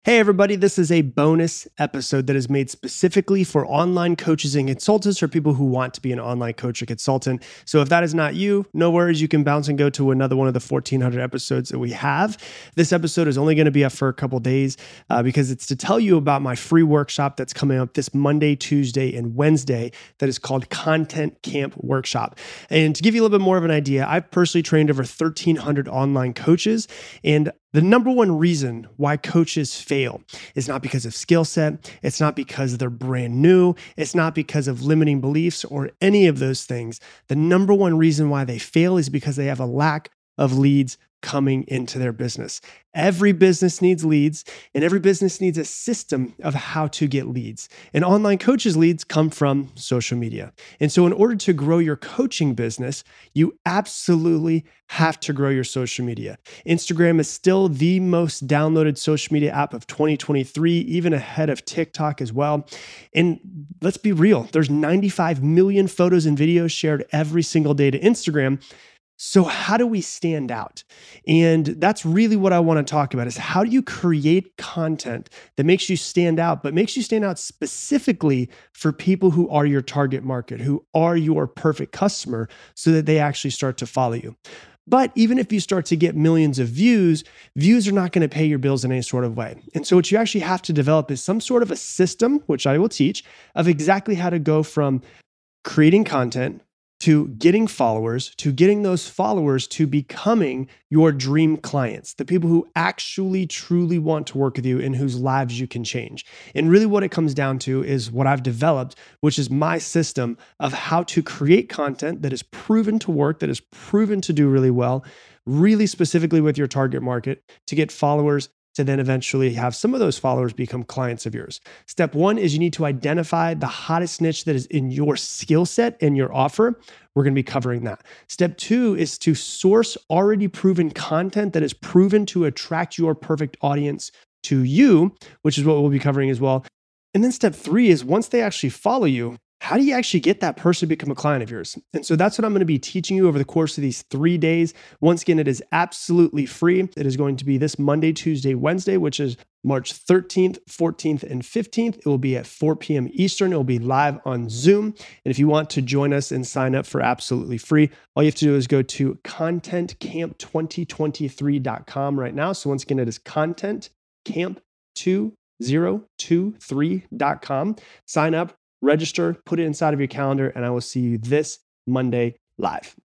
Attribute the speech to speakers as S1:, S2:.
S1: Hey everybody, this is a bonus episode that is made specifically for online coaches and consultants or people who want to be an online coach or consultant. So if that is not you, no worries, you can bounce and go to another one of the 1,400 episodes that we have. This episode is only going to be up for a couple days because it's to tell you about my free workshop that's coming up this Monday, Tuesday, and Wednesday that is called Content Camp Workshop. And to give you a little bit more of an idea, I've personally trained over 1,300 online coaches, and the number one reason why coaches fail is not because of skill set. It's not because they're brand new. It's not because of limiting beliefs or any of those things. The number one reason why they fail is because they have a lack of leads coming into their business. Every business needs leads, and every business needs a system of how to get leads. And online coaches' leads come from social media. And so in order to grow your coaching business, you absolutely have to grow your social media. Instagram is still the most downloaded social media app of 2023, even ahead of TikTok as well. And let's be real, there's 95 million photos and videos shared every single day to Instagram. So how do we stand out? And that's really what I want to talk about is how do you create content that makes you stand out, but makes you stand out specifically for people who are your target market, who are your perfect customer, so that they actually start to follow you. But even if you start to get millions of views are not going to pay your bills in any sort of way. And so what you actually have to develop is some sort of a system, which I will teach, of exactly how to go from creating content to getting followers, to getting those followers to becoming your dream clients, the people who actually truly want to work with you and whose lives you can change. And really what it comes down to is what I've developed, which is my system of how to create content that is proven to work, that is proven to do really well, really specifically with your target market, to get followers, to then eventually have some of those followers become clients of yours. Step one is you need to identify the hottest niche that is in your skill set and your offer. We're going to be covering that. Step two is to source already proven content that is proven to attract your perfect audience to you, which is what we'll be covering as well. And then step three is once they actually follow you, how do you actually get that person to become a client of yours? And so that's what I'm going to be teaching you over the course of these 3 days. Once again, it is absolutely free. It is going to be this Monday, Tuesday, Wednesday, which is March 13th, 14th, and 15th. It will be at 4 p.m. Eastern. It will be live on Zoom. And if you want to join us and sign up for absolutely free, all you have to do is go to contentcamp2023.com right now. So once again, it is contentcamp2023.com. Sign up, register, put it inside of your calendar, and I will see you this Monday live.